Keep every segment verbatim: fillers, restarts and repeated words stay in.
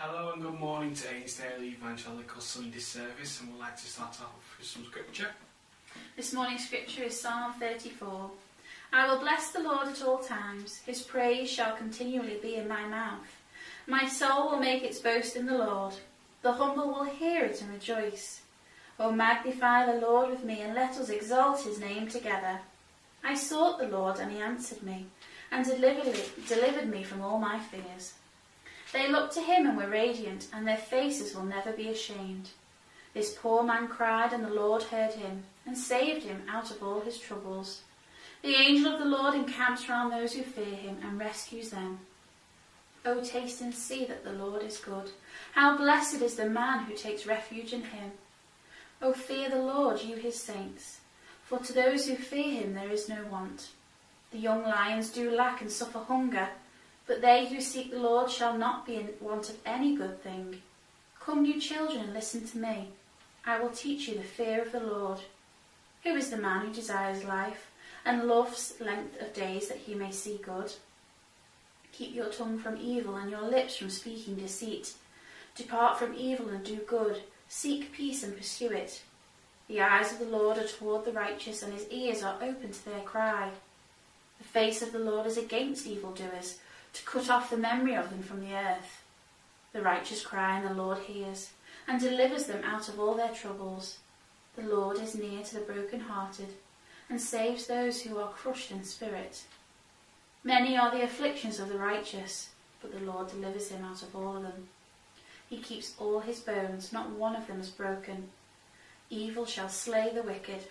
Hello and good morning to Ainsdale Evangelical Sunday Service, and we'd like to start off with some scripture. This morning's scripture is Psalm thirty-four. I will bless the Lord at all times. His praise shall continually be in my mouth. My soul will make its boast in the Lord. The humble will hear it and rejoice. O magnify the Lord with me, and let us exalt his name together. I sought the Lord, and he answered me, and delivered, delivered me from all my fears. They looked to him and were radiant, and their faces will never be ashamed. This poor man cried, and the Lord heard him, and saved him out of all his troubles. The angel of the Lord encamps round those who fear him, and rescues them. O taste and see that the Lord is good. How blessed is the man who takes refuge in him. O fear the Lord, you his saints, for to those who fear him there is no want. The young lions do lack and suffer hunger, but they who seek the Lord shall not be in want of any good thing. Come, you children, and listen to me. I will teach you the fear of the Lord. Who is the man who desires life, and loves length of days that he may see good? Keep your tongue from evil, and your lips from speaking deceit. Depart from evil and do good. Seek peace and pursue it. The eyes of the Lord are toward the righteous, and his ears are open to their cry. The face of the Lord is against evildoers, to cut off the memory of them from the earth. The righteous cry, and the Lord hears, and delivers them out of all their troubles. The Lord is near to the brokenhearted, and saves those who are crushed in spirit. Many are the afflictions of the righteous, but the Lord delivers him out of all of them. He keeps all his bones, not one of them is broken. Evil shall slay the wicked,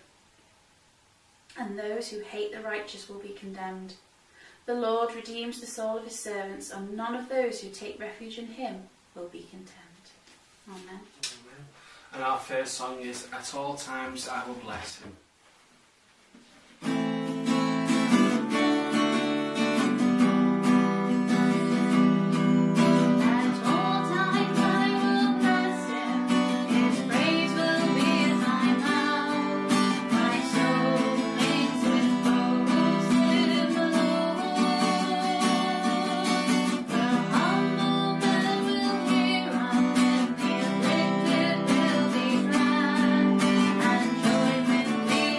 and those who hate the righteous will be condemned. The Lord redeems the soul of his servants, and none of those who take refuge in him will be contemned. Amen. Amen. And our first song is At All Times I Will Bless Him. Will be glad, and joy will be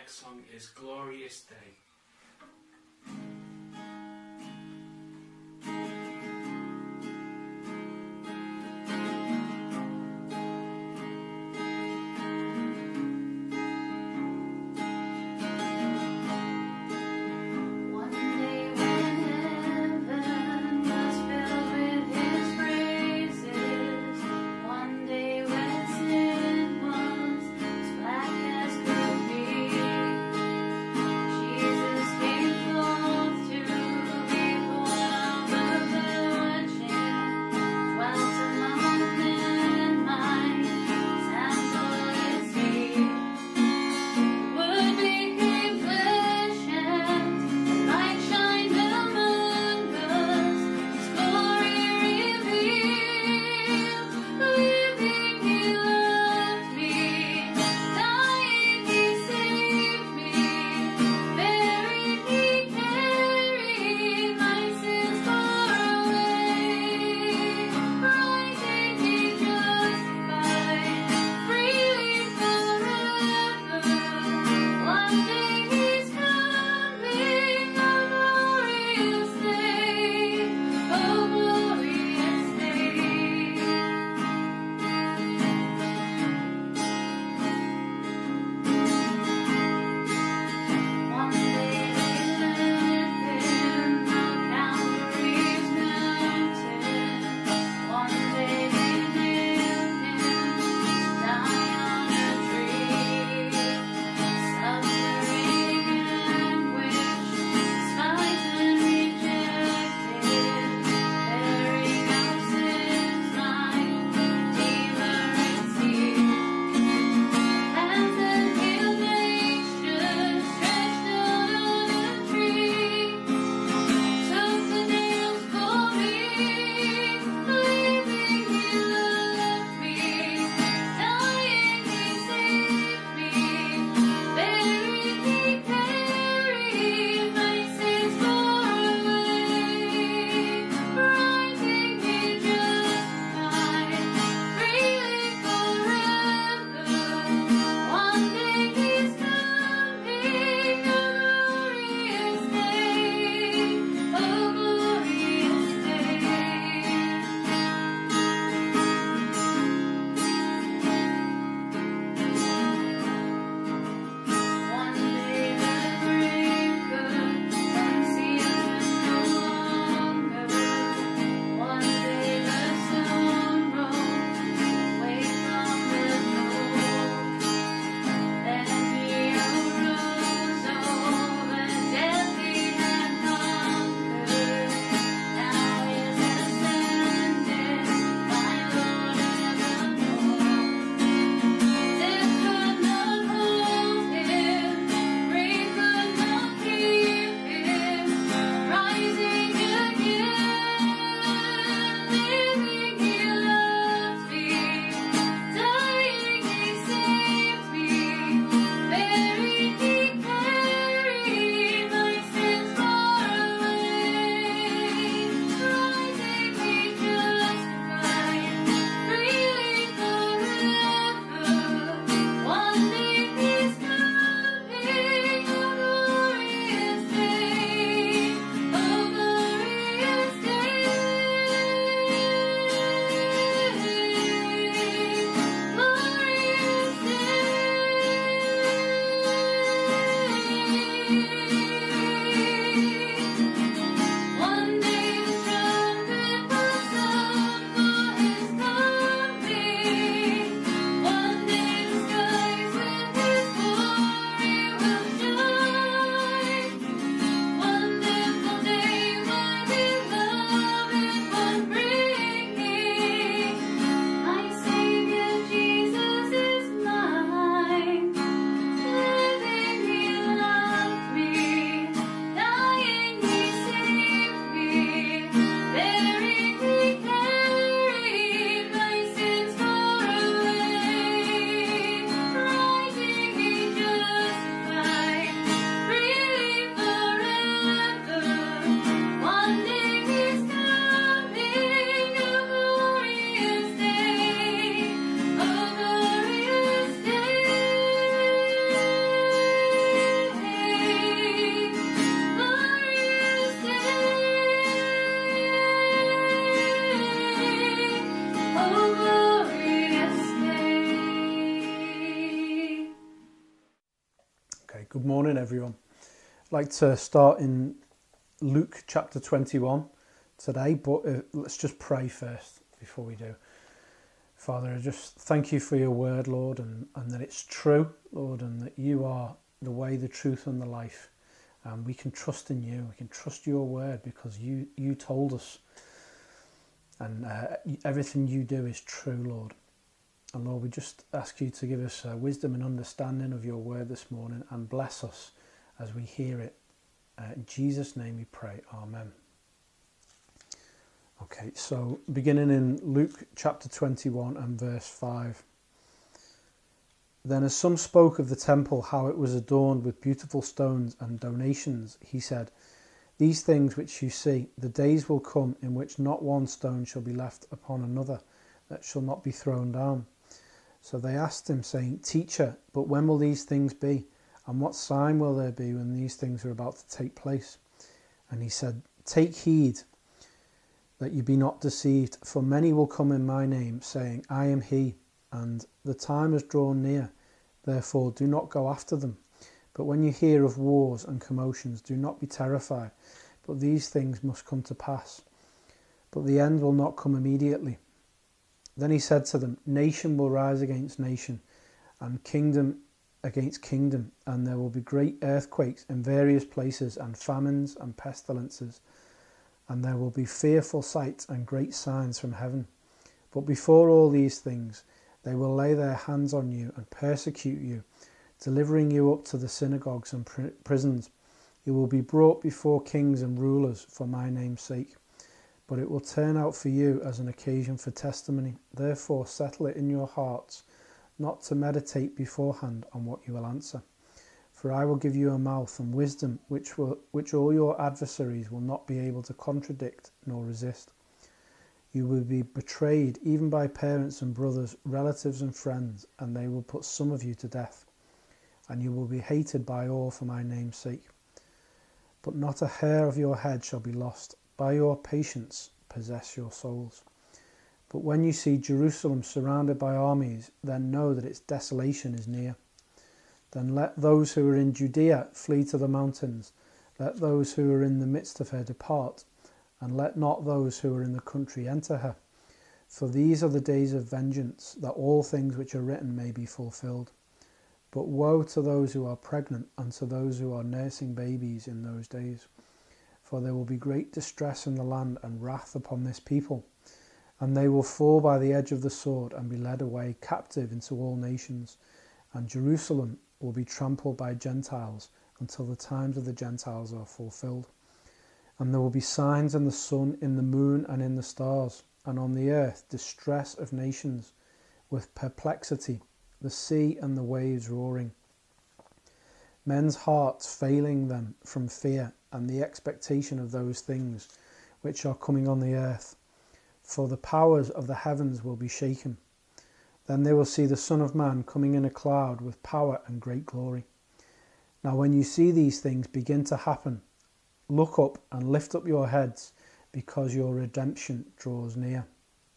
next song is Glorious Day. Jesus Good morning, everyone. I'd like to start in Luke chapter twenty-one today, but uh, let's just pray first before we do. Father, I just thank you for your word, Lord, and, and that it's true, Lord, and that you are the way, the truth, and the life. And we can trust in you. We can trust your word because you, you told us. And uh, everything you do is true, Lord. And Lord, we just ask you to give us uh, wisdom and understanding of your word this morning and bless us as we hear it. Uh, in Jesus' name we pray. Amen. Okay, so beginning in Luke chapter twenty-one and verse five. Then as some spoke of the temple, how it was adorned with beautiful stones and donations, he said, "These things which you see, the days will come in which not one stone shall be left upon another, that shall not be thrown down." So they asked him, saying, "Teacher, but when will these things be? And what sign will there be when these things are about to take place?" And he said, "Take heed that you be not deceived, for many will come in my name, saying, 'I am he,' and the time is drawn near. Therefore do not go after them. But when you hear of wars and commotions, do not be terrified, but these things must come to pass. But the end will not come immediately." Then he said to them, "Nation will rise against nation, and kingdom against kingdom, and there will be great earthquakes in various places, and famines and pestilences, and there will be fearful sights and great signs from heaven. But before all these things, they will lay their hands on you and persecute you, delivering you up to the synagogues and pr- prisons. You will be brought before kings and rulers for my name's sake. But it will turn out for you as an occasion for testimony. Therefore settle it in your hearts, not to meditate beforehand on what you will answer. For I will give you a mouth and wisdom which will, which all your adversaries will not be able to contradict nor resist. You will be betrayed even by parents and brothers, relatives and friends, and they will put some of you to death. And you will be hated by all for my name's sake. But not a hair of your head shall be lost. By your patience possess your souls. But when you see Jerusalem surrounded by armies, then know that its desolation is near. Then let those who are in Judea flee to the mountains. Let those who are in the midst of her depart, and let not those who are in the country enter her. For these are the days of vengeance, that all things which are written may be fulfilled. But woe to those who are pregnant and to those who are nursing babies in those days. For there will be great distress in the land and wrath upon this people, and they will fall by the edge of the sword and be led away captive into all nations, and Jerusalem will be trampled by Gentiles until the times of the Gentiles are fulfilled. And there will be signs in the sun, in the moon, and in the stars, and on the earth distress of nations, with perplexity, the sea and the waves roaring. Men's hearts failing them from fear and the expectation of those things which are coming on the earth. For the powers of the heavens will be shaken. Then they will see the Son of Man coming in a cloud with power and great glory. Now when you see these things begin to happen, look up and lift up your heads, because your redemption draws near."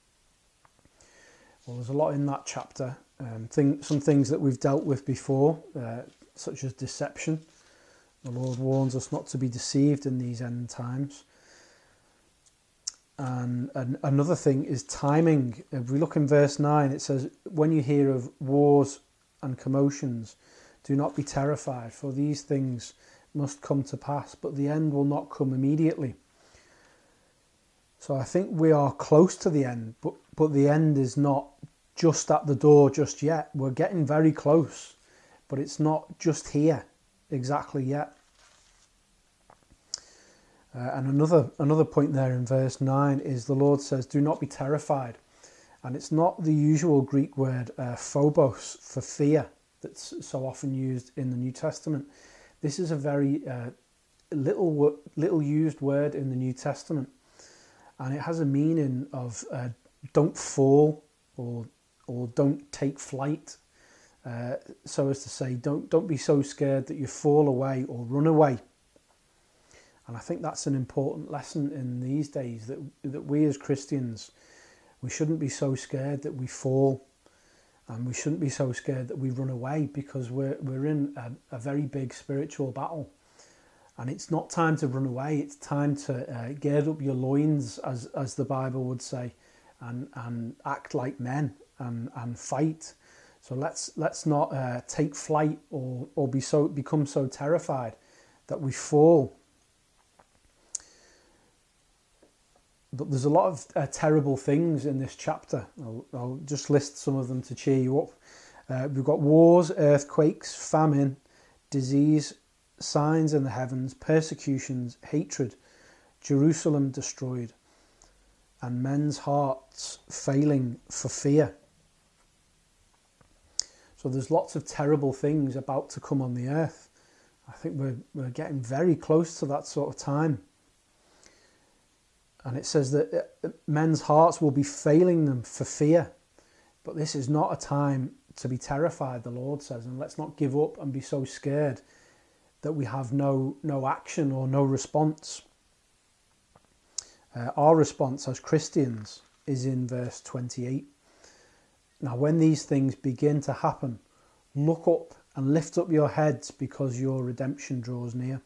Well, there's a lot in that chapter. Um, thing, some things that we've dealt with before, uh, such as deception. The Lord warns us not to be deceived in these end times. And, and another thing is timing. If we look in verse nine, it says, "When you hear of wars and commotions, do not be terrified, for these things must come to pass, but the end will not come immediately." So I think we are close to the end, but, but the end is not just at the door just yet. We're getting very close, but it's not just here exactly yet. Uh, and another another point there in verse nine is the Lord says, "Do not be terrified." And it's not the usual Greek word uh, phobos for fear that's so often used in the New Testament. This is a very uh, little little used word in the New Testament, and it has a meaning of uh, don't fall or or don't take flight. Uh, so as to say, don't don't be so scared that you fall away or run away. And I think that's an important lesson in these days, that that we as Christians, we shouldn't be so scared that we fall And we shouldn't be so scared that we run away, because we're, we're in a, a very big spiritual battle. And it's not time to run away, it's time to uh, gird up your loins, as, as the Bible would say, and, and act like men and, and fight. So let's let's not uh, take flight or, or be so become so terrified that we fall. But there's a lot of uh, terrible things in this chapter. I'll, I'll just list some of them to cheer you up. Uh, we've got wars, earthquakes, famine, disease, signs in the heavens, persecutions, hatred, Jerusalem destroyed, and men's hearts failing for fear. So there's lots of terrible things about to come on the earth. I think we're, we're getting very close to that sort of time. And it says that men's hearts will be failing them for fear. But this is not a time to be terrified, the Lord says. And let's not give up and be so scared that we have no, no action or no response. Uh, our response as Christians is in verse twenty-eight. Now, when these things begin to happen, look up and lift up your heads, because your redemption draws near.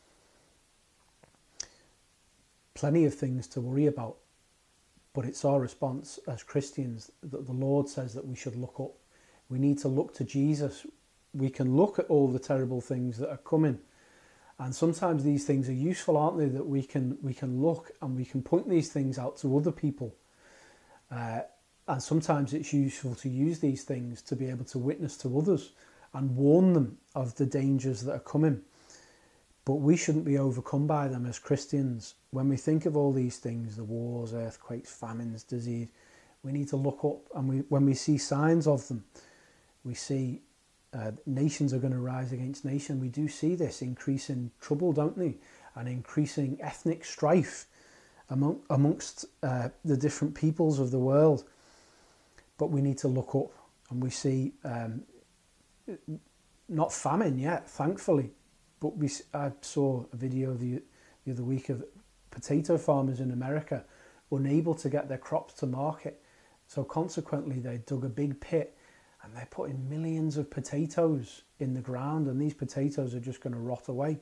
Plenty of things to worry about, but it's our response as Christians that the Lord says that we should look up. We need to look to Jesus. We can look at all the terrible things that are coming, and sometimes these things are useful, aren't they? That we can we can look and we can point these things out to other people. Uh, And sometimes it's useful to use these things to be able to witness to others and warn them of the dangers that are coming. But we shouldn't be overcome by them as Christians. When we think of all these things, the wars, earthquakes, famines, disease, we need to look up. And we, when we see signs of them, we see uh, nations are going to rise against nation. We do see this increasing trouble, don't we? And increasing ethnic strife among, amongst uh, the different peoples of the world. But we need to look up, and we see um, not famine yet, thankfully, but we. I saw a video the, the other week of potato farmers in America unable to get their crops to market. So consequently, they dug a big pit and they're putting millions of potatoes in the ground, and these potatoes are just going to rot away.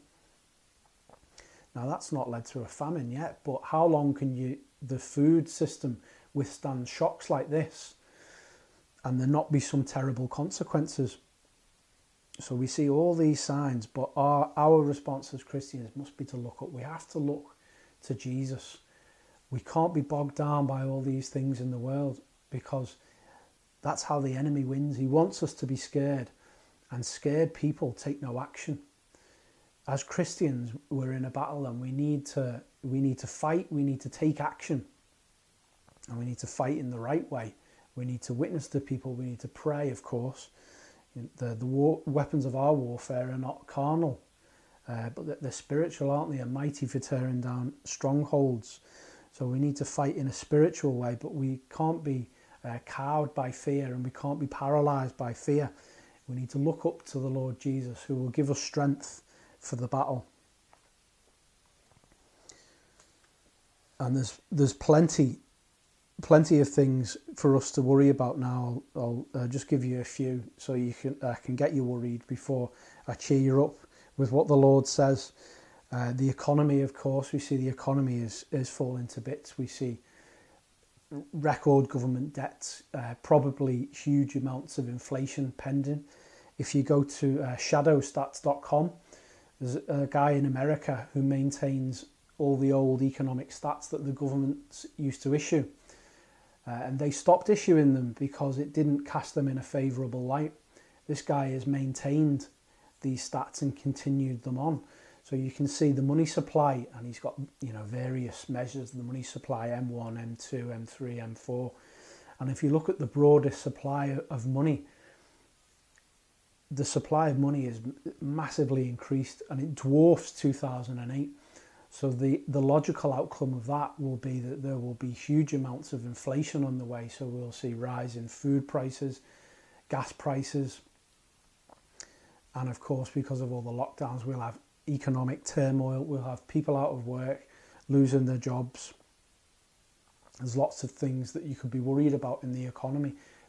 Now, that's not led to a famine yet, but how long can you the food system withstand shocks like this and there not be some terrible consequences? So we see all these signs, but our, our response as Christians must be to look up. We have to look to Jesus. We can't be bogged down by all these things in the world, because that's how the enemy wins. He wants us to be scared, and scared people take no action. As Christians, we're in a battle, and we need to we need to fight. We need to take action, and we need to fight in the right way. We need to witness to people. We need to pray, of course. The the war, weapons of our warfare are not carnal, uh, but they're spiritual, aren't they? Are mighty for tearing down strongholds. So we need to fight in a spiritual way, but we can't be uh, cowed by fear, and we can't be paralysed by fear. We need to look up to the Lord Jesus, who will give us strength for the battle. And there's there's plenty plenty of things for us to worry about now. I'll, I'll uh, just give you a few so you can I uh, can get you worried before I cheer you up with what the Lord says. Uh, the economy, of course, we see the economy is is falling to bits. We see record government debts, uh, probably huge amounts of inflation pending. If you go to uh, shadow stats dot com, there's a guy in America who maintains all the old economic stats that the government used to issue. Uh, and they stopped issuing them because it didn't cast them in a favourable light. This guy has maintained these stats and continued them on. So you can see the money supply, and he's got, you know, various measures, the money supply, M one, M two, M three, M four. And if you look at the broadest supply of money, the supply of money is massively increased, and it dwarfs two thousand eight. So the, the logical outcome of that will be that there will be huge amounts of inflation on the way. So we'll see rise in food prices, gas prices, and of course, because of all the lockdowns, we'll have economic turmoil. We'll have people out of work, losing their jobs. There's lots of things that you could be worried about in the economy.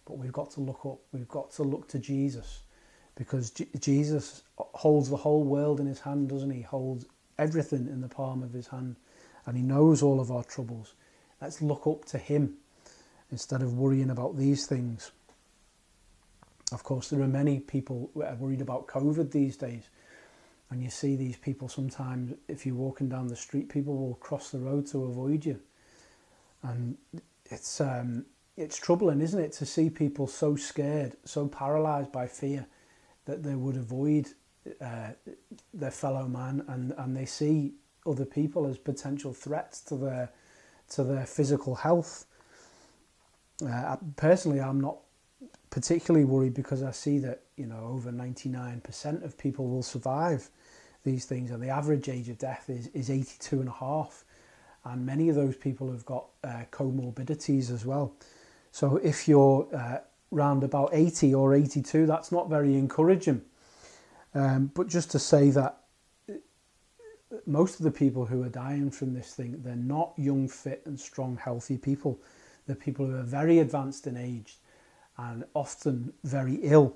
But we've got to look up. We've got to look to Jesus, because J- Jesus holds the whole world in his hand, doesn't he? He holds everything in the palm of his hand, and he knows all of our troubles. Let's look up to him instead of worrying about these things. Of course, there are many people who are worried about COVID these days. And you see these people sometimes, if you're walking down the street, people will cross the road to avoid you. And it's um, it's troubling, isn't it, to see people so scared, so paralysed by fear that they would avoid uh, their fellow man, and, and they see other people as potential threats to their to their physical health. Uh, personally, I'm not particularly worried, because I see that, you know, over ninety-nine percent of people will survive these things, and the average age of death is, is eighty-two and a half, and many of those people have got uh, comorbidities as well. So if you're uh, round about eighty or eighty-two, that's not very encouraging. Um, but just to say that most of the people who are dying from this thing, they're not young, fit and strong, healthy people. They're people who are very advanced in age and often very ill.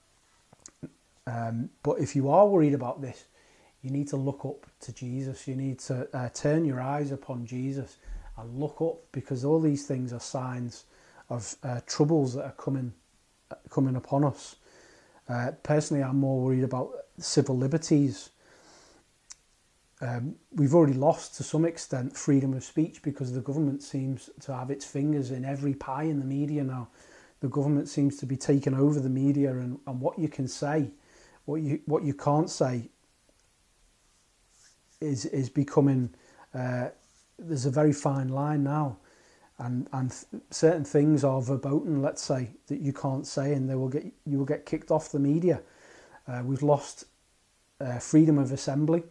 Um, but if you are worried about this, you need to look up to Jesus. You need to uh, turn your eyes upon Jesus and look up, because all these things are signs of uh, troubles that are coming uh, coming upon us. Uh, personally, I'm more worried about civil liberties. Um, we've already lost, to some extent, freedom of speech, because the government seems to have its fingers in every pie in the media now. The government seems to be taking over the media, and, and what you can say, what you what you can't say, is is becoming. Uh, there's a very fine line now, and and th- certain things are verboten, let's say, that you can't say, and they will get you will get kicked off the media. Uh, we've lost uh, freedom of assembly.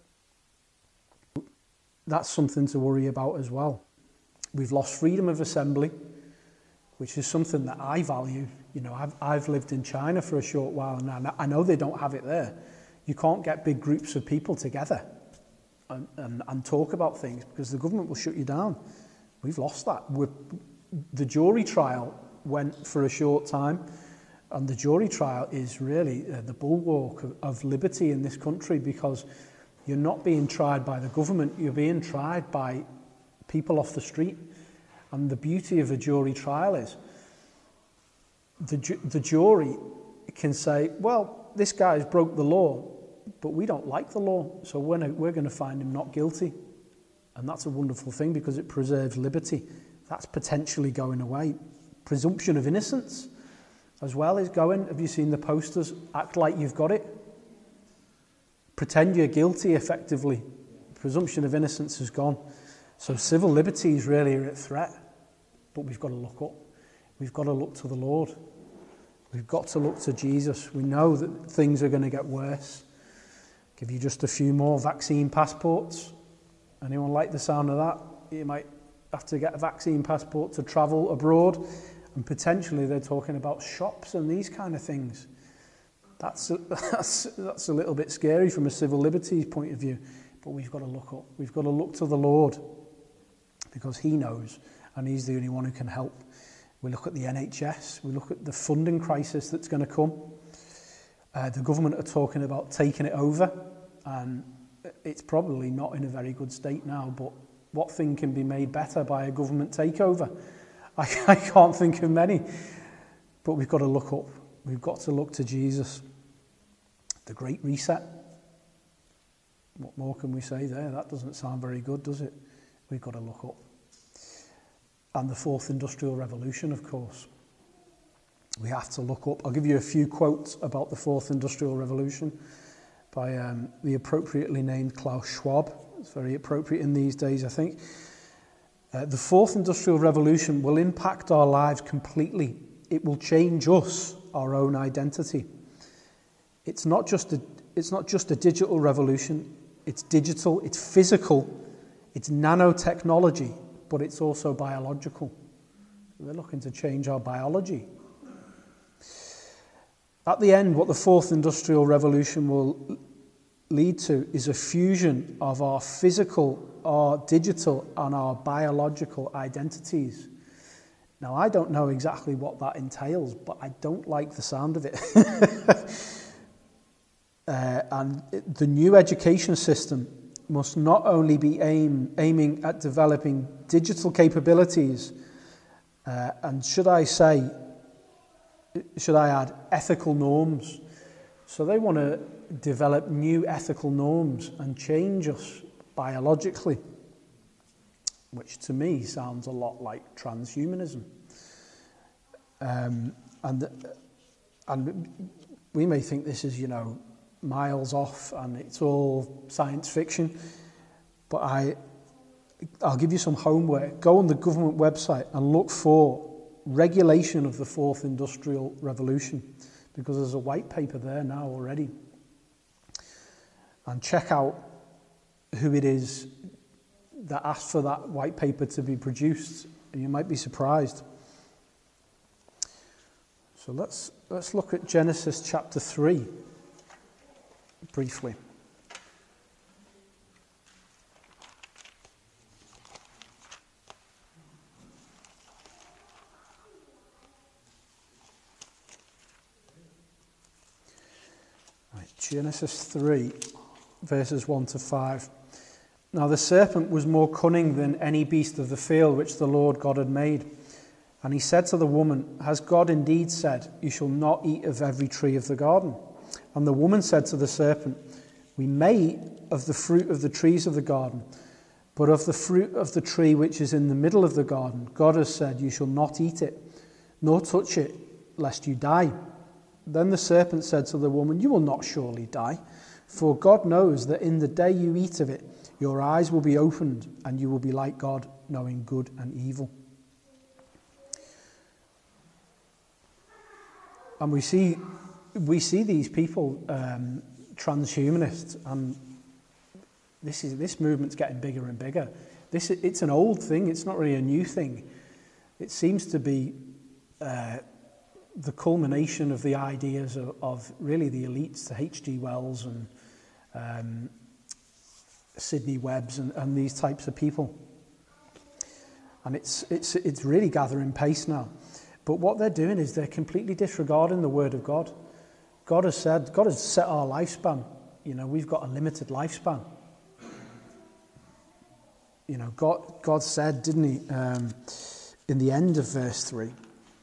That's something to worry about as well. We've lost freedom of assembly, which is something that I value. You know, I've, I've lived in China for a short while, and I know they don't have it there. You can't get big groups of people together and, and, and talk about things, because the government will shut you down. We've lost that. We're, the jury trial went for a short time, and the jury trial is really uh, the bulwark of, of liberty in this country, because you're not being tried by the government, you're being tried by people off the street. And the beauty of a jury trial is the, ju- the jury can say, well, this guy's broke the law, but we don't like the law, so we're, no, we're going to find him not guilty. And that's a wonderful thing, because it preserves liberty. That's potentially going away. Presumption of innocence as well is going. Have you seen the posters? Act like you've got it. Pretend you're guilty, effectively. Presumption of innocence has gone. So civil liberties really are at threat. But we've got to look up. We've got to look to the Lord. We've got to look to Jesus. We know that things are going to get worse. Give you just a few more vaccine passports. Anyone like the sound of that? You might have to get a vaccine passport to travel abroad. And potentially they're talking about shops and these kind of things. That's a, that's, that's a little bit scary from a civil liberties point of view. But we've got to look up. We've got to look to the Lord, because he knows, and he's the only one who can help. We look at the N H S. We look at the funding crisis that's going to come. Uh, the government are talking about taking it over, and it's probably not in a very good state now, but what thing can be made better by a government takeover? I, I can't think of many. But we've got to look up. We've got to look to Jesus. The Great Reset. What more can we say there? That doesn't sound very good, does it? We've got to look up. And the Fourth Industrial Revolution, of course. We have to look up. I'll give you a few quotes about the Fourth Industrial Revolution by um, the appropriately named Klaus Schwab. It's very appropriate in these days, I think. Uh, the Fourth Industrial Revolution will impact our lives completely. It will change us, our own identity. It's not just a, it's not just a digital revolution. It's digital, it's physical, it's nanotechnology, but it's also biological. They're looking to change our biology. At the end, what the Fourth Industrial Revolution will lead to is a fusion of our physical, our digital, and our biological identities. Now, I don't know exactly what that entails, but I don't like the sound of it. uh, and it, the new education system must not only be aim, aiming at developing digital capabilities, uh, and should I say, should I add, ethical norms. So they want to develop new ethical norms and change us biologically, which to me sounds a lot like transhumanism. Um, and, and we may think this is, you know, miles off and it's all science fiction, but I, I'll give you some homework. Go on the government website and look for regulation of the fourth industrial revolution, because there's a white paper there now already. And check out who it is that asked for that white paper to be produced, and you might be surprised. So let's let's look at Genesis chapter three briefly. Right, Genesis three, verses one to five. Now the serpent was more cunning than any beast of the field which the Lord God had made. And he said to the woman, "Has God indeed said, 'You shall not eat of every tree of the garden'?" And the woman said to the serpent, "We may eat of the fruit of the trees of the garden, but of the fruit of the tree which is in the middle of the garden, God has said, 'You shall not eat it, nor touch it, lest you die.' Then the serpent said to the woman, 'You will not surely die, for God knows that in the day you eat of it, your eyes will be opened, and you will be like God, knowing good and evil.'" And we see we see these people, um, transhumanists, and this is this movement's getting bigger and bigger. This it's an old thing; it's not really a new thing. It seems to be uh, the culmination of the ideas of, of really the elites, the H G Wells and um, Sidney Webbs and, and these types of people. And it's it's it's really gathering pace now. But what they're doing is they're completely disregarding the word of God. God has said, God has set our lifespan. You know, we've got a limited lifespan. You know, God, God said, didn't he, um, in the end of verse three.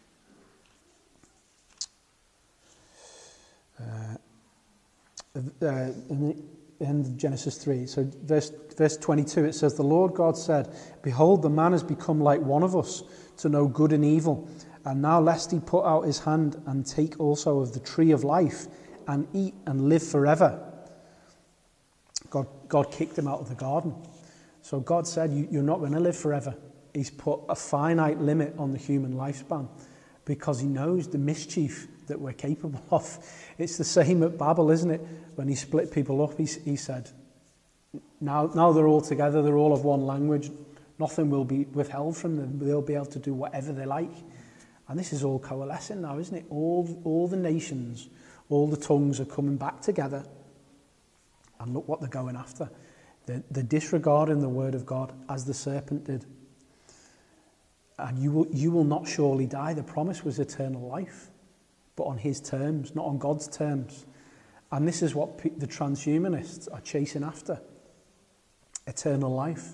Uh, uh, in the end of Genesis three. So verse, verse twenty-two, it says, "The Lord God said, 'Behold, the man has become like one of us, to know good and evil. And now lest he put out his hand and take also of the tree of life and eat and live forever.'" God, God kicked him out of the garden. So God said, you, you're not going to live forever. He's put a finite limit on the human lifespan because he knows the mischief that we're capable of. It's the same at Babel, isn't it? When he split people up, he, he said, now, now they're all together, they're all of one language. Nothing will be withheld from them. They'll be able to do whatever they like. And this is all coalescing now, isn't it? All, all the nations, all the tongues are coming back together. And look what they're going after. They're, they're disregarding the word of God as the serpent did. And you will, you will not surely die. The promise was eternal life, but on his terms, not on God's terms. And this is what pe- the transhumanists are chasing after. Eternal life.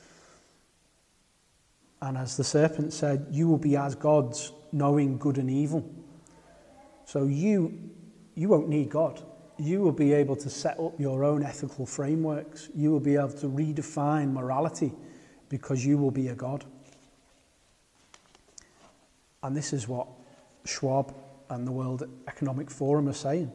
And as the serpent said, you will be as gods, knowing good and evil. So you, you won't need God. You will be able to set up your own ethical frameworks. You will be able to redefine morality because you will be a god. And this is what Schwab and the World Economic Forum are saying.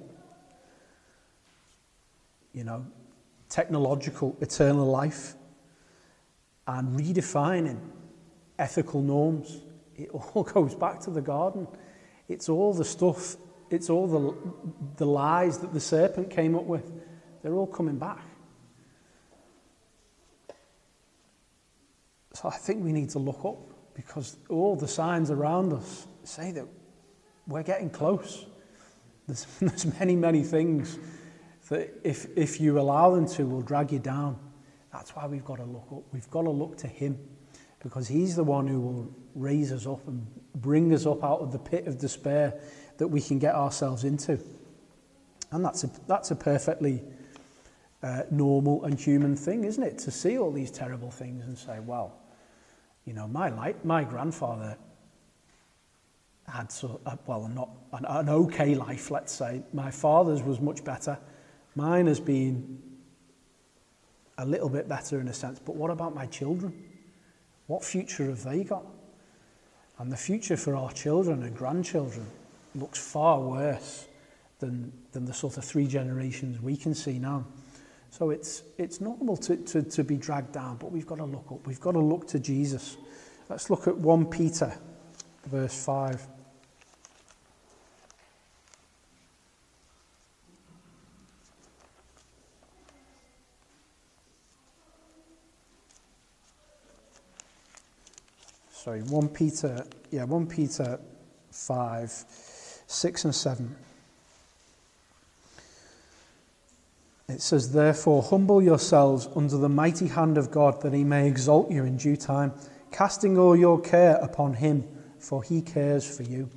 You know, technological eternal life and redefining ethical norms. It all goes back to the garden. It's all the stuff, it's all the, the lies that the serpent came up with. They're all coming back. So I think we need to look up because all the signs around us say that we're getting close. There's, there's many, many things that if, if you allow them to, will drag you down. That's why we've got to look up. We've got to look to him. because he's the one who will raise us up and bring us up out of the pit of despair that we can get ourselves into. And that's a, that's a perfectly uh, normal and human thing, isn't it? To see all these terrible things and say, well, you know, my life, my grandfather had, so, uh, well, not an, an okay life, let's say. My father's was much better. Mine has been a little bit better in a sense. But what about my children? What future have they got? And the future for our children and grandchildren looks far worse than, than the sort of three generations we can see now. So it's it's normal to, to, to be dragged down, but we've got to look up. We've got to look to Jesus. Let's look at First Peter, verse five. Sorry, First Peter, yeah, First Peter five, six and seven. It says, therefore, humble yourselves under the mighty hand of God, that he may exalt you in due time, casting all your care upon him, for he cares for you.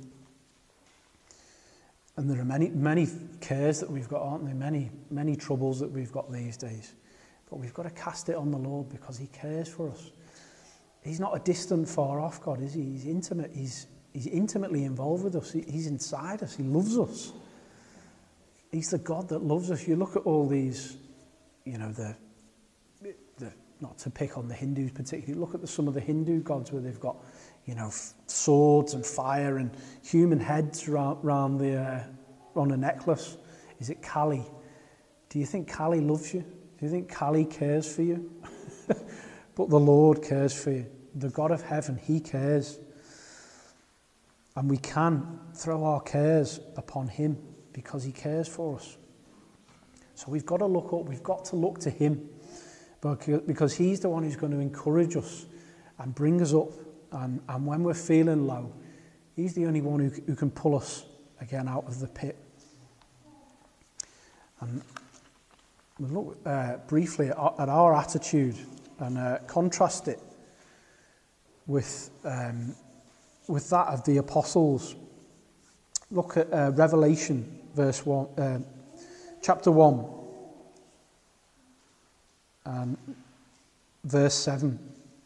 And there are many, many cares that we've got, aren't there? Many, many troubles that we've got these days. But we've got to cast it on the Lord because he cares for us. He's not a distant, far off God, is he? He's intimate. He's, he's intimately involved with us. He, he's inside us. He loves us. He's the God that loves us. You look at all these, you know, the, the not to pick on the Hindus particularly, look at the, some of the Hindu gods where they've got, you know, f- swords and fire and human heads around the, uh, on a necklace. Is it Kali? Do you think Kali loves you? Do you think Kali cares for you? But the Lord cares for you. The God of heaven, he cares. And we can throw our cares upon him because he cares for us. So we've got to look up, we've got to look to him, because he's the one who's going to encourage us and bring us up. And, and when we're feeling low, he's the only one who, who can pull us again out of the pit. And we'll look uh, briefly at our, at our attitude and uh, contrast it with, um, with that of the apostles. Look at uh, Revelation, verse one, uh, chapter one, um, verse seven.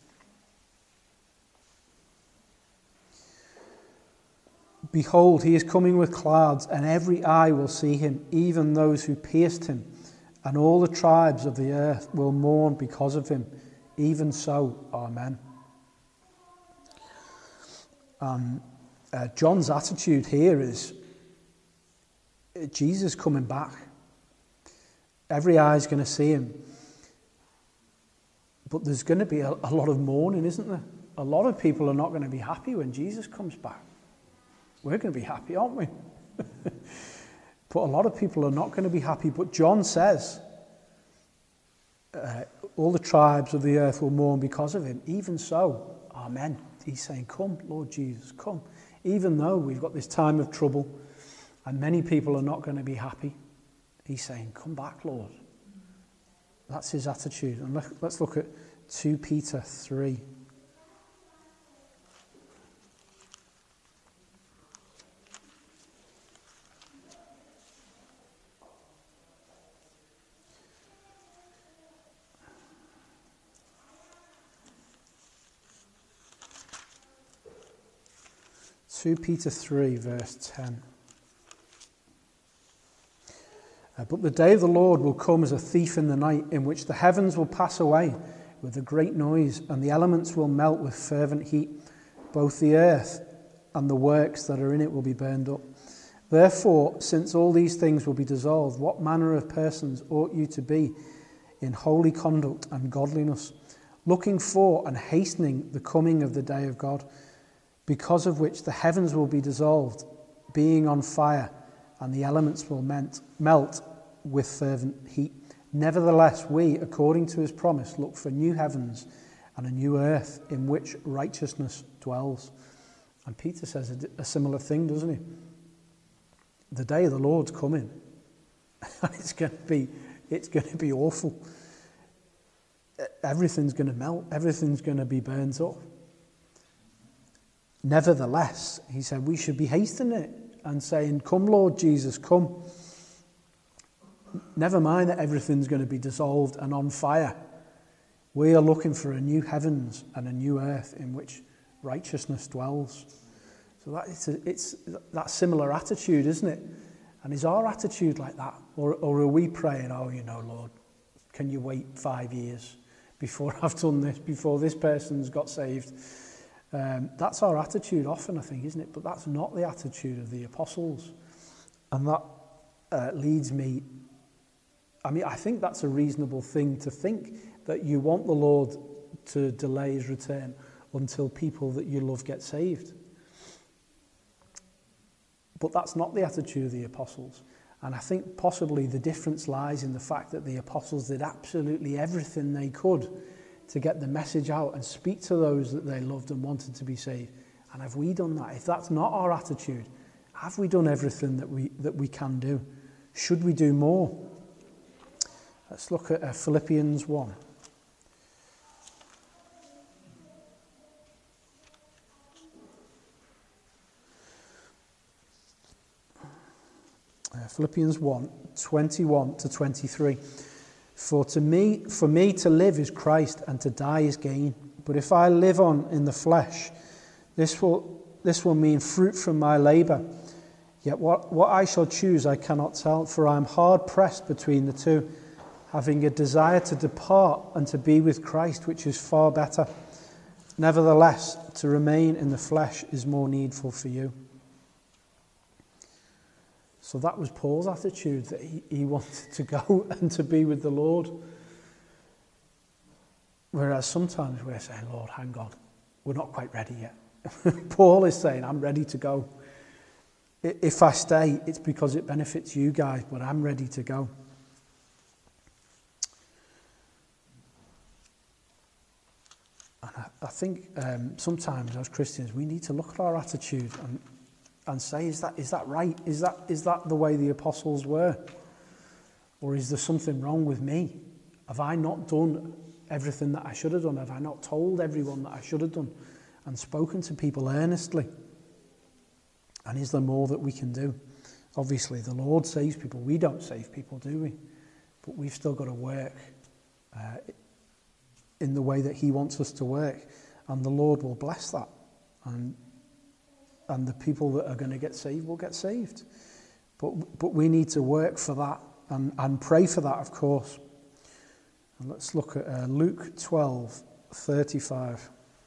Behold, he is coming with clouds, and every eye will see him, even those who pierced him, and all the tribes of the earth will mourn because of him. Even so, amen. Um, uh, John's attitude here is Jesus coming back. Every eye is going to see him. But there's going to be a, a lot of mourning, isn't there? A lot of people are not going to be happy when Jesus comes back. We're going to be happy, aren't we? But a lot of people are not going to be happy. But John says, uh, all the tribes of the earth will mourn because of him. Even so, amen. He's saying, come, Lord Jesus, come. Even though we've got this time of trouble and many people are not going to be happy, he's saying, come back, Lord. That's his attitude. And let's look at Second Peter three. Second Peter three, verse ten. Uh, but the day of the Lord will come as a thief in the night, in which the heavens will pass away with a great noise, and the elements will melt with fervent heat. Both the earth and the works that are in it will be burned up. Therefore, since all these things will be dissolved, what manner of persons ought you to be in holy conduct and godliness, looking for and hastening the coming of the day of God, because of which the heavens will be dissolved, being on fire, and the elements will melt with fervent heat. Nevertheless, we, according to his promise, look for new heavens and a new earth in which righteousness dwells. And Peter says a, a similar thing, doesn't he? The day of the Lord's coming, and it's going to be, it's going to be awful. everything's going to melt, everything's going to be burnt up. Nevertheless, he said, we should be hastening it and saying, come Lord Jesus, come. Never mind that everything's going to be dissolved and on fire. We are looking for a new heavens and a new earth in which righteousness dwells. So that it's, a, it's that similar attitude, isn't it? And is our attitude like that? Or, or are we praying, oh, you know, Lord, can you wait five years before I've done this, before this person's got saved? Um, that's our attitude often, I think, isn't it? But that's not the attitude of the apostles. And that uh, leads me, I mean, I think that's a reasonable thing to think, that you want the Lord to delay his return until people that you love get saved. But that's not the attitude of the apostles. And I think possibly the difference lies in the fact that the apostles did absolutely everything they could to get the message out and speak to those that they loved and wanted to be saved. And have we done that? If that's not our attitude, have we done everything that we that we can do? Should we do more? Let's look at uh, Philippians one. Uh, Philippians one, twenty-one to twenty-three. For to me, for me to live is Christ, and to die is gain. But if I live on in the flesh, this will this will mean fruit from my labour. Yet what, what I shall choose I cannot tell, for I am hard pressed between the two, having a desire to depart and to be with Christ, which is far better. Nevertheless, to remain in the flesh is more needful for you. So that was Paul's attitude, that he, he wanted to go and to be with the Lord. Whereas sometimes we're saying, Lord, hang on, we're not quite ready yet. Paul is saying, I'm ready to go. If I stay, it's because it benefits you guys, but I'm ready to go. And I, I think um, sometimes as Christians, we need to look at our attitude and and say, is that is that right? Is that is that the way the apostles were? Or is there something wrong with me? Have I not done everything that I should have done? Have I not told everyone that I should have done and spoken to people earnestly? And is there more that we can do? Obviously, the Lord saves people. We don't save people, do we? But we've still got to work uh, in the way that he wants us to work. And the Lord will bless that. And And the people that are going to get saved will get saved. But but we need to work for that and, and pray for that, of course. And let's look at uh, Luke twelve, thirty-five.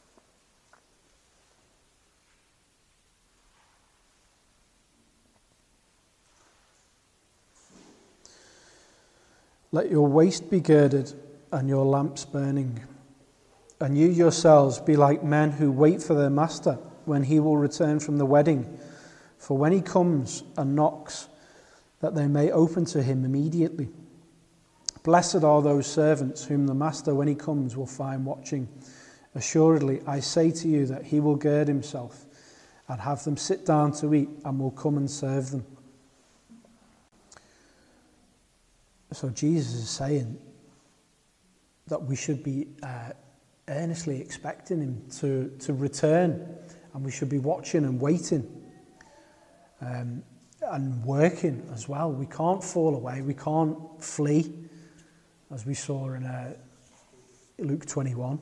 Let your waist be girded and your lamps burning. And you yourselves be like men who wait for their master, when he will return from the wedding. For when he comes and knocks, that they may open to him immediately. Blessed are those servants whom the master, when he comes, will find watching. Assuredly, I say to you that he will gird himself and have them sit down to eat, and will come and serve them. So Jesus is saying that we should be uh, earnestly expecting him to, to return. And we should be watching and waiting um, and working as well. We can't fall away. We can't flee, as we saw in uh, Luke twenty-one.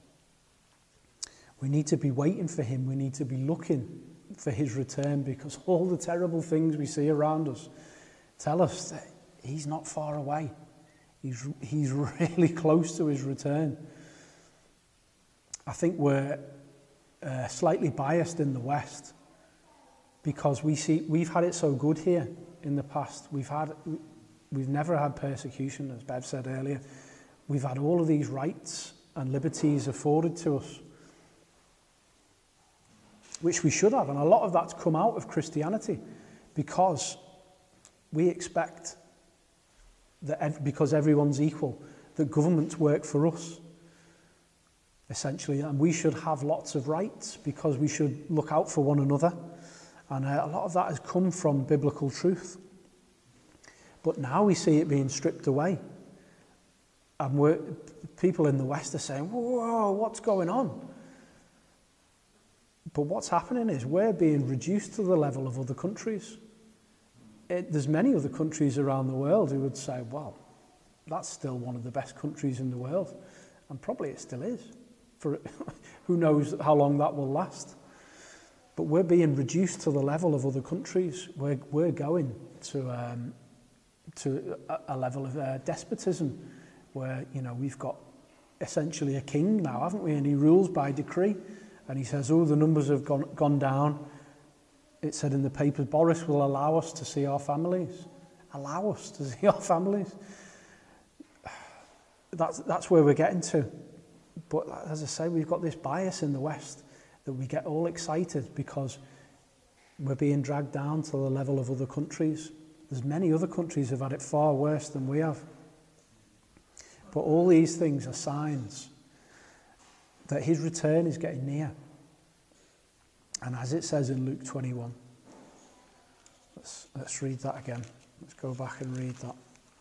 We need to be waiting for him. We need to be looking for his return, because all the terrible things we see around us tell us that he's not far away. He's, he's really close to his return. I think we're Uh, slightly biased in the West, because we see we've had it so good here in the past. We've had we've never had persecution, as Bev said earlier. We've had all of these rights and liberties afforded to us, which we should have, and a lot of that's come out of Christianity, because we expect that ev- because everyone's equal, that governments work for us, essentially, and we should have lots of rights because we should look out for one another. And uh, a lot of that has come from biblical truth. But now we see it being stripped away. And we're, people in the West are saying, whoa, what's going on? But what's happening is we're being reduced to the level of other countries. It, there's many other countries around the world who would say, well, that's still one of the best countries in the world. And probably it still is. For who knows how long that will last. But we're being reduced to the level of other countries. We're, we're going to, um, to a, a level of uh, despotism where, you know, we've got essentially a king now, haven't we? And he rules by decree. And he says, oh, the numbers have gone, gone down. It said in the papers, Boris will allow us to see our families. Allow us to see our families. That's, that's where we're getting to. But as I say, we've got this bias in the West that we get all excited because we're being dragged down to the level of other countries. There's many other countries who have had it far worse than we have. But all these things are signs that his return is getting near. And as it says in Luke twenty-one, let's, let's read that again. Let's go back and read that.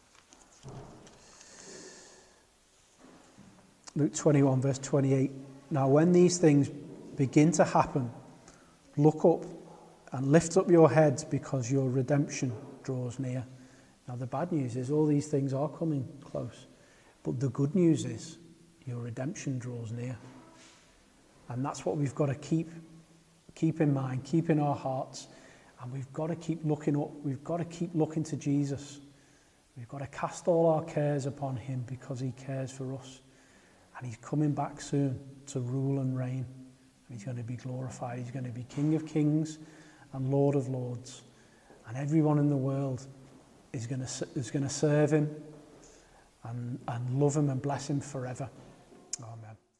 Luke twenty-one, verse twenty-eight. Now when these things begin to happen, look up and lift up your heads because your redemption draws near. Now the bad news is all these things are coming close. But the good news is your redemption draws near. And that's what we've got to keep, keep in mind, keep in our hearts. And we've got to keep looking up. We've got to keep looking to Jesus. We've got to cast all our cares upon him because he cares for us. And he's coming back soon to rule and reign. And he's going to be glorified. He's going to be King of Kings and Lord of Lords. And everyone in the world is going to, is going to serve him and, and love him and bless him forever. Amen.